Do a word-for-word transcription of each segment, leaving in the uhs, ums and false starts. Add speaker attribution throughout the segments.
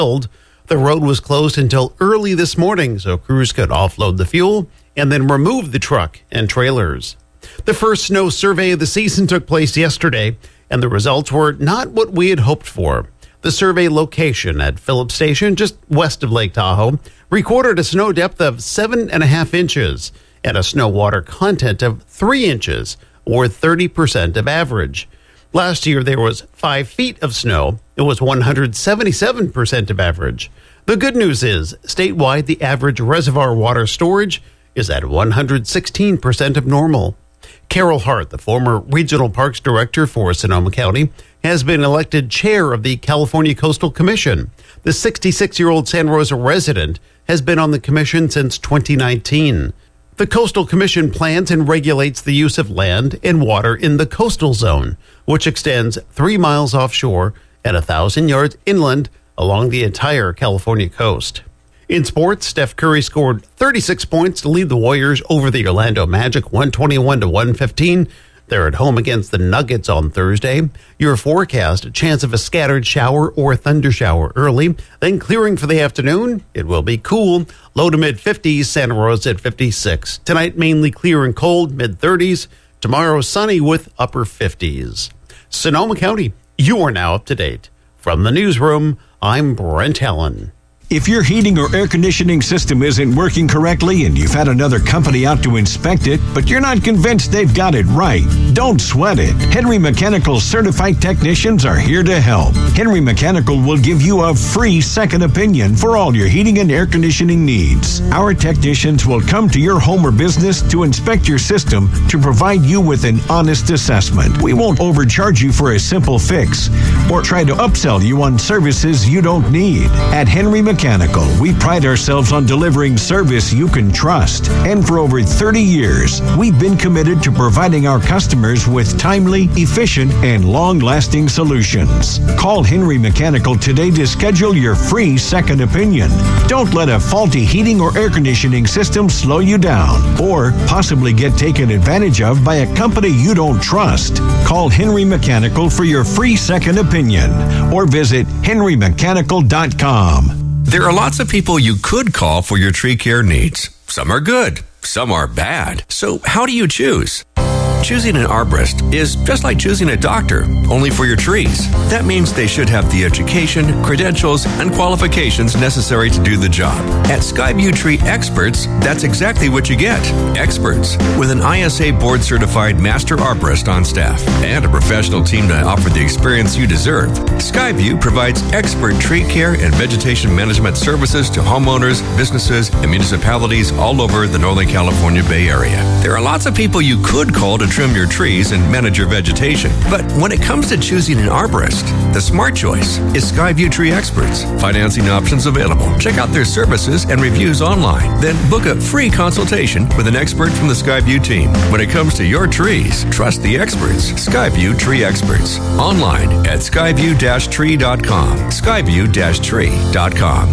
Speaker 1: The road was closed until early this morning so crews could offload the fuel and then remove the truck and trailers. The first snow survey of the season took place yesterday, and the results were not what we had hoped for. The survey location at Phillips Station, just west of Lake Tahoe, recorded a snow depth of seven and a half inches and a snow water content of three inches, or thirty percent of average. Last year, there was five feet of snow. It was one hundred seventy-seven percent of average. The good news is, statewide, the average reservoir water storage is at one hundred sixteen percent of normal. Carol Hart, the former Regional Parks Director for Sonoma County, has been elected chair of the California Coastal Commission. The sixty-six-year-old Santa Rosa resident has been on the commission since twenty nineteen. The Coastal Commission plans and regulates the use of land and water in the coastal zone, which extends three miles offshore and one thousand yards inland along the entire California coast. In sports, Steph Curry scored thirty-six points to lead the Warriors over the Orlando Magic one twenty-one to one fifteen. They're at home against the Nuggets on Thursday. Your forecast, a chance of a scattered shower or thunder shower early, then clearing for the afternoon. It will be cool, low to mid fifties, Santa Rosa at fifty-six. Tonight, mainly clear and cold, mid thirties. Tomorrow, sunny with upper fifties. Sonoma County, you are now up to date. From the newsroom, I'm Brent Allen.
Speaker 2: If your heating or air conditioning system isn't working correctly and you've had another company out to inspect it, but you're not convinced they've got it right, don't sweat it. Henry Mechanical certified technicians are here to help. Henry Mechanical will give you a free second opinion for all your heating and air conditioning needs. Our technicians will come to your home or business to inspect your system to provide you with an honest assessment. We won't overcharge you for a simple fix or try to upsell you on services you don't need. At Henry Mechanical, we pride ourselves on delivering service you can trust. And for over thirty years, we've been committed to providing our customers with timely, efficient, and long-lasting solutions. Call Henry Mechanical today to schedule your free second opinion. Don't let a faulty heating or air conditioning system slow you down or possibly get taken advantage of by a company you don't trust. Call Henry Mechanical for your free second opinion or visit henry mechanical dot com.
Speaker 3: There are lots of people you could call for your tree care needs. Some are good, some are bad. So how do you choose? Choosing an arborist is just like choosing a doctor, only for your trees. That means they should have the education, credentials, and qualifications necessary to do the job. At Skyview Tree Experts, that's exactly what you get. Experts with an I S A board-certified master arborist on staff and a professional team to offer the experience you deserve. Skyview provides expert tree care and vegetation management services to homeowners, businesses, and municipalities all over the Northern California Bay Area. There are lots of people you could call to trim your trees and manage your vegetation. But when it comes to choosing an arborist, the smart choice is Skyview Tree Experts. Financing options available. Check out their services and reviews online. Then book a free consultation with an expert from the Skyview team. When it comes to your trees, trust the experts. Skyview Tree Experts. Online at skyview dash tree dot com. skyview dash tree dot com.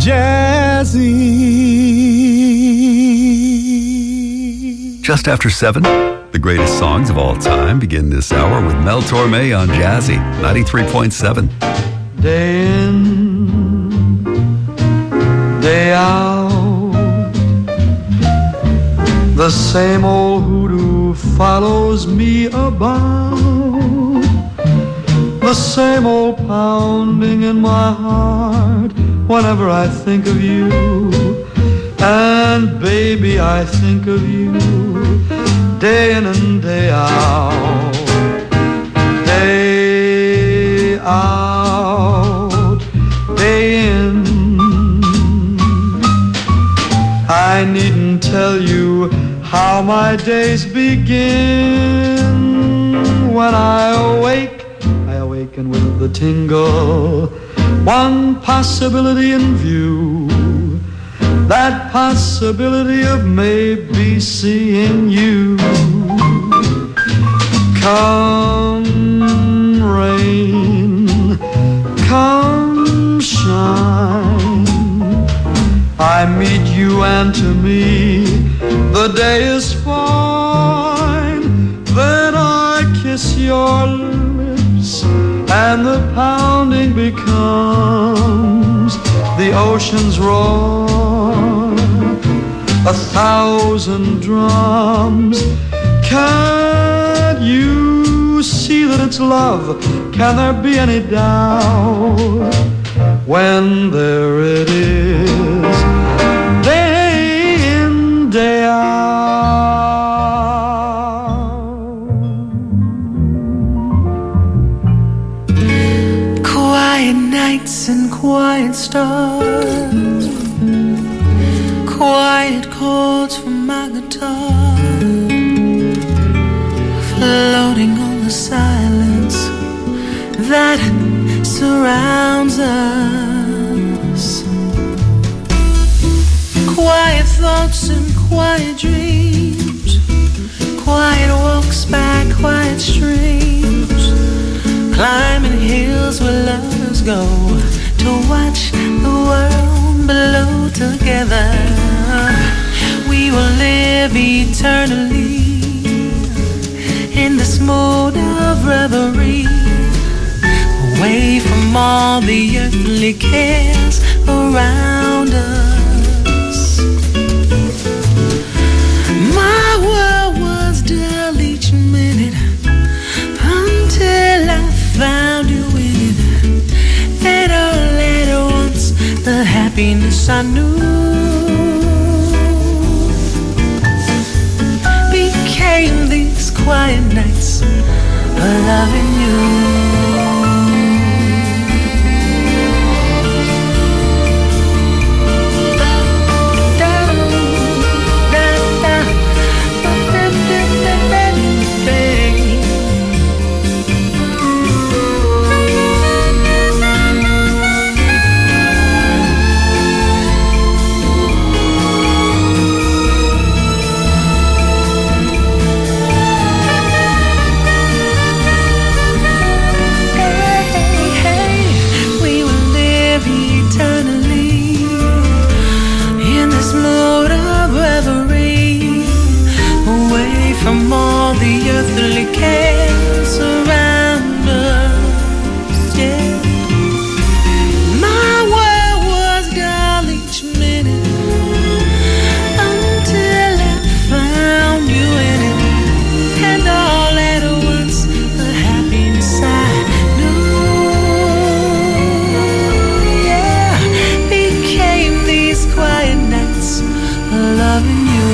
Speaker 4: Jazzy.
Speaker 5: Just after seven, the greatest songs of all time begin this hour with Mel Torme on Jazzy ninety-three point seven.
Speaker 4: Day in, day out, the same old hoodoo follows me about. The same old pounding in my heart whenever I think of you. And baby, I think of you day in and day out, day out, day in. I needn't tell you how my days begin. When I awake, I awaken with the tingle, one possibility in view. That possibility of maybe seeing you. Come rain, come shine, I meet you and to me the day is fine. Then I kiss your lips and the pounding becomes oceans roar, a thousand drums. Can't you see that it's love? Can there be any doubt? When there it is, day in, day out.
Speaker 6: Quiet nights and quiet stars, quiet chords from my guitar, floating on the silence that surrounds us. Quiet thoughts and quiet dreams, quiet walks by quiet streams, climbing hills where lovers go to watch the world below together. We will live eternally in this mood of reverie, away from all the earthly cares around us. My world was dull each minute until I found you in it. And all at once the happiness I knew became these quiet nights of loving you. From all the earthly cares around us, yeah. My world was dull each minute until I found you in it. And all at once the happiness I knew, yeah, became these quiet nights of loving you.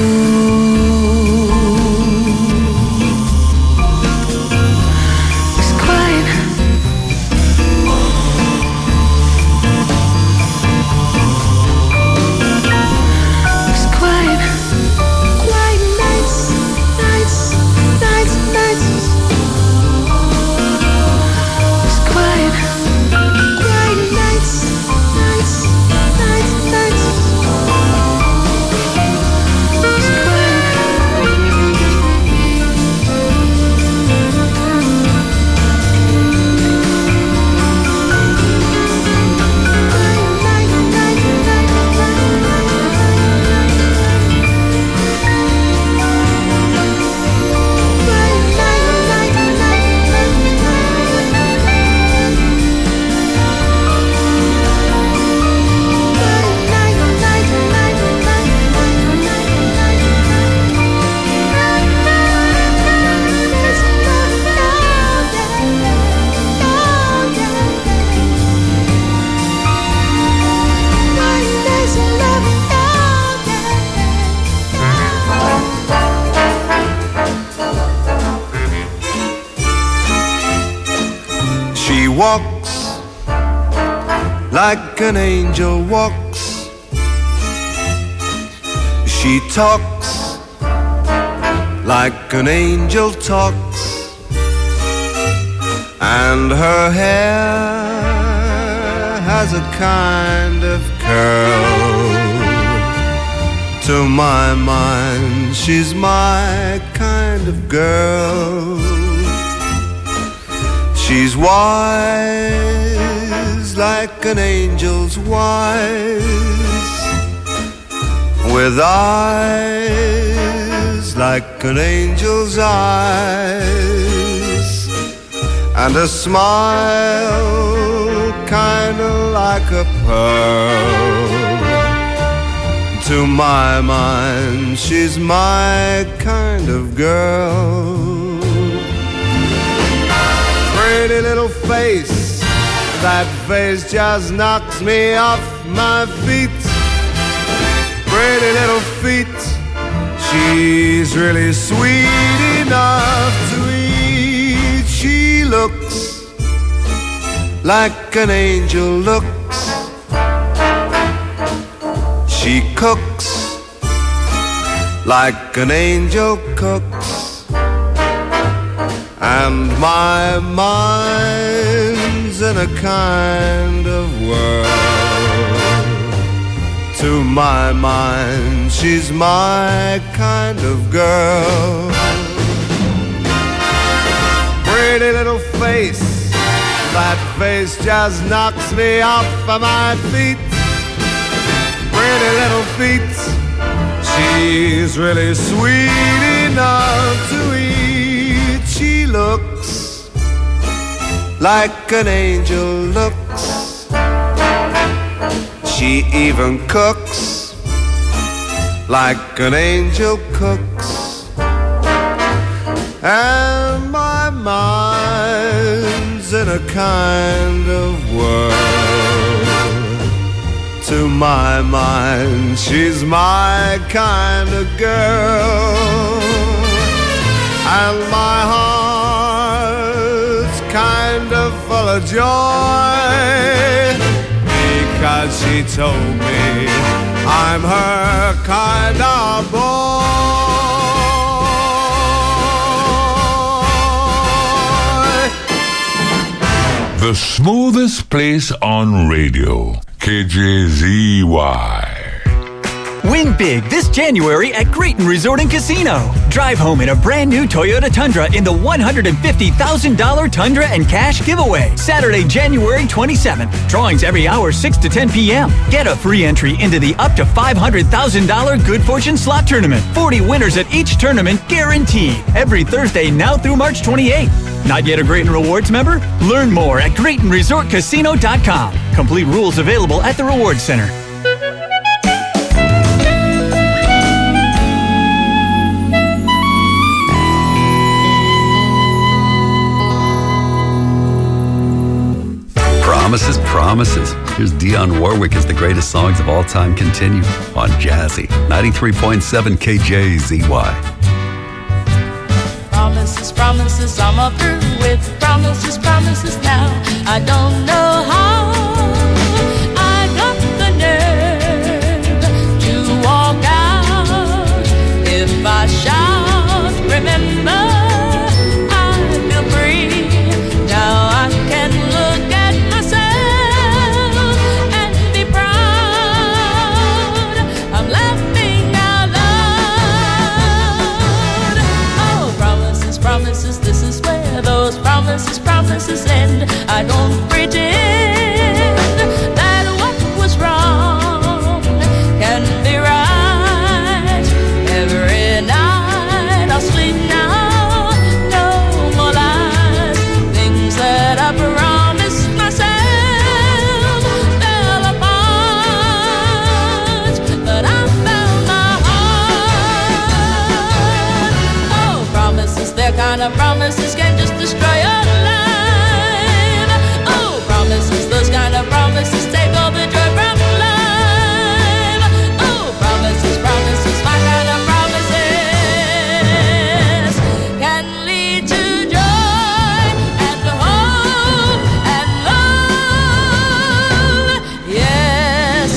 Speaker 7: Walks like an angel walks. She talks like an angel talks. And her hair has a kind of curl. To my mind, she's my kind of girl. She's wise like an angel's wise, with eyes like an angel's eyes, and a smile kinda like a pearl. To my mind, she's my kind of girl. Pretty little face, that face just knocks me off my feet. Pretty little feet, she's really sweet enough to eat. She looks like an angel looks. She cooks like an angel cooks, and my mind's in a kind of whirl. To my mind, she's my kind of girl. Pretty little face, that face just knocks me off of my feet. Pretty little feet, she's really sweet enough to eat. She looks like an angel looks. She even cooks like an angel cooks. And my mind's in a kind of whirl. To my mind, she's my kind of girl. And my heart's kind of full of joy, because she told me I'm her kind of boy.
Speaker 8: The smoothest place on radio. K J Z Y.
Speaker 9: Win big this January at Grayton Resort and Casino. Drive home in a brand new Toyota Tundra in the one hundred fifty thousand dollars Tundra and Cash giveaway. Saturday, January twenty-seventh. Drawings every hour, six to ten p.m. Get a free entry into the up to five hundred thousand dollars Good Fortune Slot Tournament. forty winners at each tournament guaranteed. Every Thursday now through March twenty-eighth. Not yet a Grayton Rewards member? Learn more at Grayton Resort Casino dot com. Complete rules available at the Rewards Center.
Speaker 5: Promises, promises. Here's Dionne Warwick as the greatest songs of all time continue on Jazzy ninety-three point seven K J Z Y.
Speaker 10: Promises, promises, I'm up through with promises, promises now. I don't know how I got the nerve to walk out. If I shout, remember, I feel free. Now I can look at myself and be proud. I'm laughing out loud. Oh, promises, promises, this is where those promises, promises end. I don't pretend that what was wrong can be right. Every night I'll sleep now, no more lies. Things that I promised myself fell apart, but I found my heart. Oh, promises, they're kind of promises can just destroy your life. Oh, promises, those kind of promises take all the joy from life. Oh, promises, promises, my kind of promises can lead to joy and hope and love. Yes,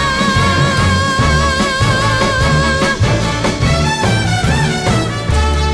Speaker 10: love.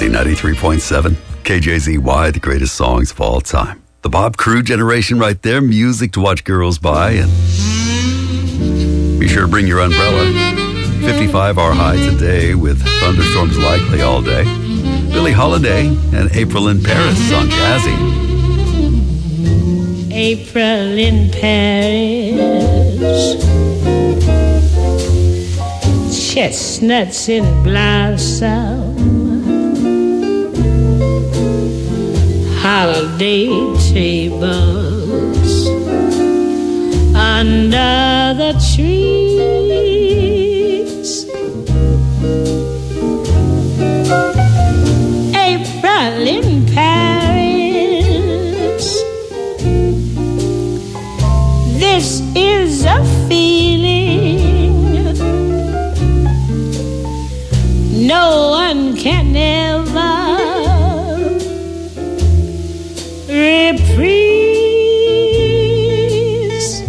Speaker 5: Jazzy ninety-three point seven. K J Z Y, the greatest songs of all time. The Bob Crew generation right there. Music to watch girls by. And be sure to bring your umbrella. fifty-five our high today with thunderstorms likely all day. Billie Holiday and April in Paris on Jazzy.
Speaker 10: April in Paris, chestnuts in blossom, holiday tables under the trees. April in Paris, this is a feeling no one can ever reprise.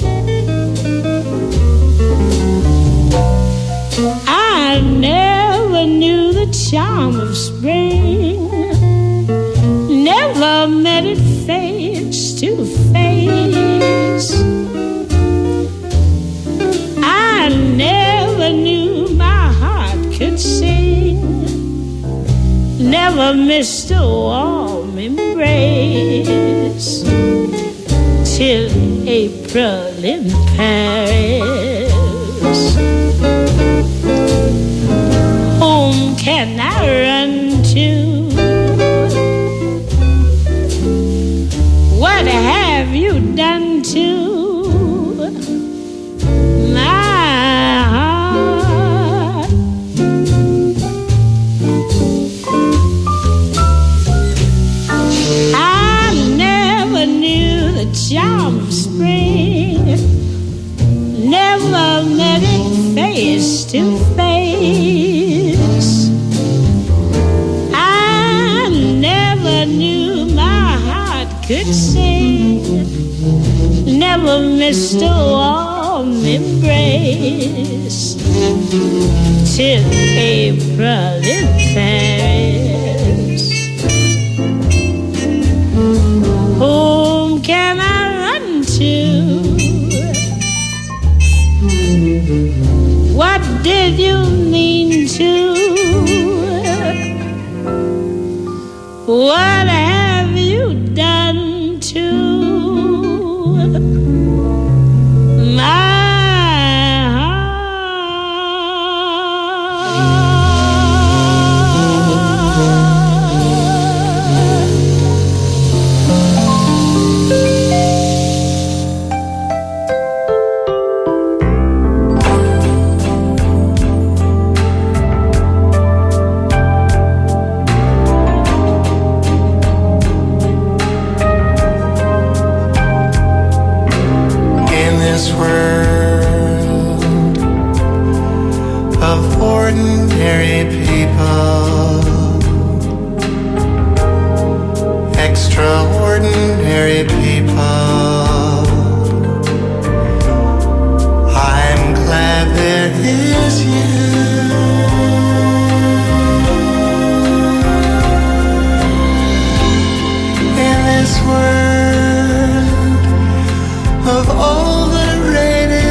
Speaker 10: I never knew the charm of spring, never met it face to face. I never knew my heart could sing, never missed a warm embrace till April in Paris. Whom can I run to? What have you done to my heart? I never knew the charm of spring, never met it face to face. I never knew my heart could sing, never missed a warm embrace till April in Paris. Whom can I run to? What did you mean to? What have you done to my
Speaker 11: ordinary people, extraordinary people. I'm glad there is you. In this world of all the rain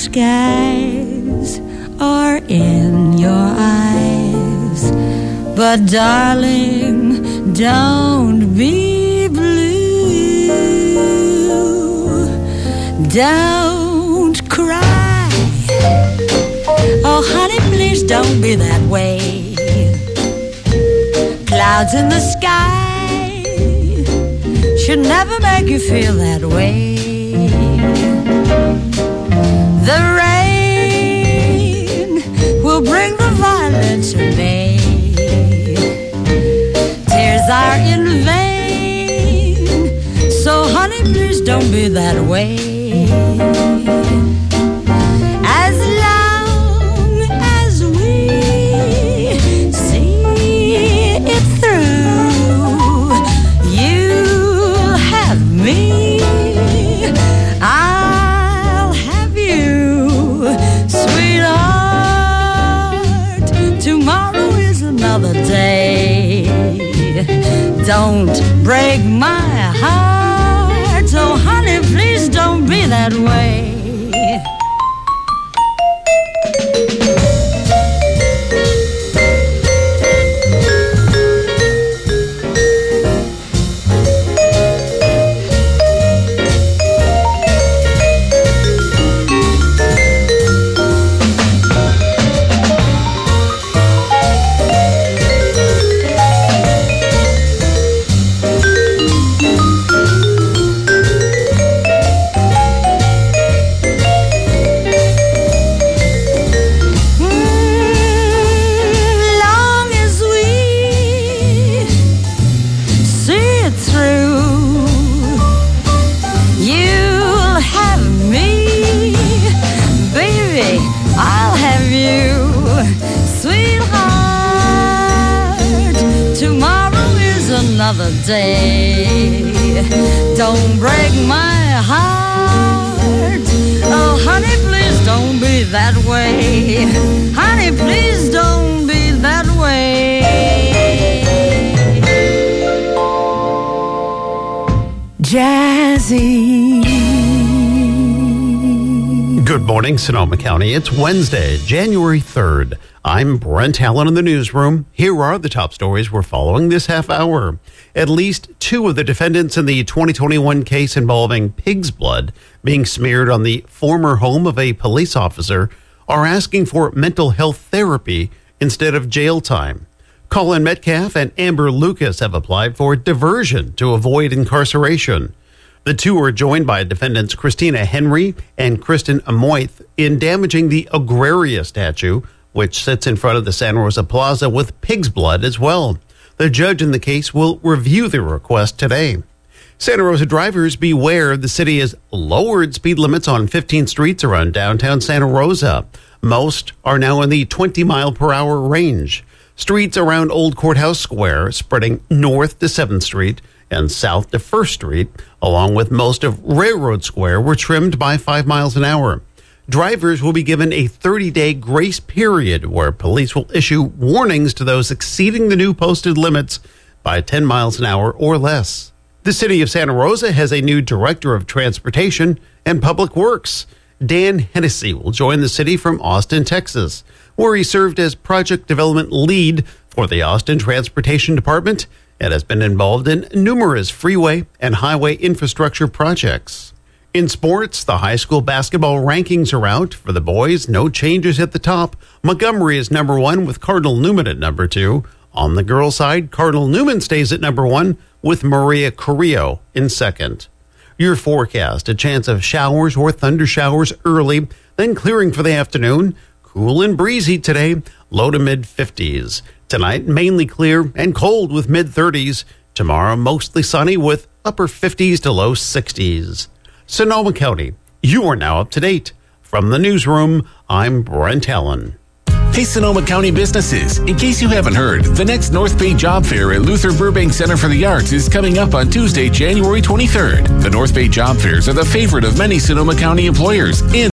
Speaker 6: skies are in your eyes. But darling, don't be blue. Don't cry. Oh, honey, please don't be that way. Clouds in the sky should never make you feel that way. The rain will bring the violets in May. Tears are in vain, so honey, please don't be that way. As long as we see it through, you'll have me, I'll have you, sweetheart. Tomorrow is another day. Don't break my heart, so honey, please don't be that way. Another day. Don't break my heart. Oh, honey, please don't be that way. Honey, please don't be that way. Jazzy.
Speaker 1: Good morning, Sonoma County. It's Wednesday, January third. I'm Brent Allen in the newsroom. Here are the top stories we're following this half hour. At least two of the defendants in the twenty twenty-one case involving pig's blood being smeared on the former home of a police officer are asking for mental health therapy instead of jail time. Colin Metcalf and Amber Lucas have applied for diversion to avoid incarceration. The two are joined by defendants Christina Henry and Kristen Amoith in damaging the Agraria statue, which sits in front of the Santa Rosa Plaza with pig's blood as well. The judge in the case will review the request today. Santa Rosa drivers, beware. The city has lowered speed limits on fifteen streets around downtown Santa Rosa. Most are now in the twenty mile per hour range. Streets around Old Courthouse Square, spreading north to seventh street and south to first street, along with most of Railroad Square, were trimmed by five miles an hour. Drivers will be given a thirty-day grace period where police will issue warnings to those exceeding the new posted limits by ten miles an hour or less. The city of Santa Rosa has a new director of transportation and public works. Dan Hennessy will join the city from Austin, Texas, where he served as project development lead for the Austin Transportation Department and has been involved in numerous freeway and highway infrastructure projects. In sports, the high school basketball rankings are out. For the boys, no changes at the top. Montgomery is number one with Cardinal Newman at number two. On the girls' side, Cardinal Newman stays at number one with Maria Carrillo in second. Your forecast, a chance of showers or thunder showers early, then clearing for the afternoon. Cool and breezy today, low to mid fifties. Tonight, mainly clear and cold with mid thirties. Tomorrow, mostly sunny with upper fifties to low sixties. Sonoma County, you are now up to date. From the newsroom, I'm Brent Allen.
Speaker 12: Hey, Sonoma County businesses. In case you haven't heard, the next North Bay Job Fair at Luther Burbank Center for the Arts is coming up on Tuesday, January twenty-third. The North Bay Job Fairs are the favorite of many Sonoma County employers and